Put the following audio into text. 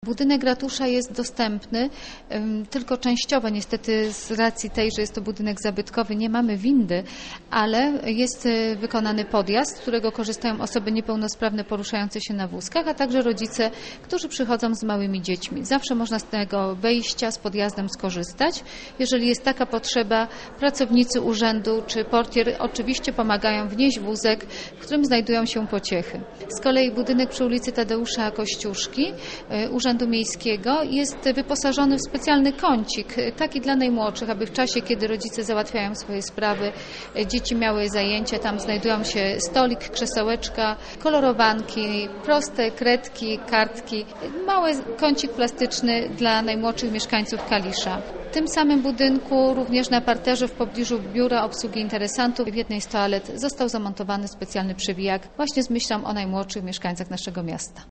Budynek ratusza jest dostępny, tylko częściowo, niestety z racji tej, że jest to budynek zabytkowy, nie mamy windy, ale jest wykonany podjazd, z którego korzystają osoby niepełnosprawne poruszające się na wózkach, a także rodzice, którzy przychodzą z małymi dziećmi. Zawsze można z tego wejścia z podjazdem skorzystać. Jeżeli jest taka potrzeba, pracownicy urzędu czy portier oczywiście pomagają wnieść wózek, w którym znajdują się pociechy. Z kolei budynek przy ulicy Tadeusza Kościuszki, Urzędu Miejskiego, jest wyposażony w specjalny kącik, taki dla najmłodszych, aby w czasie, kiedy rodzice załatwiają swoje sprawy, dzieci miały zajęcia, tam znajdują się stolik, krzesełeczka, kolorowanki, proste kredki, kartki, mały kącik plastyczny dla najmłodszych mieszkańców Kalisza. W tym samym budynku, również na parterze w pobliżu biura obsługi interesantów, w jednej z toalet został zamontowany specjalny przewijak właśnie z myślą o najmłodszych mieszkańcach naszego miasta.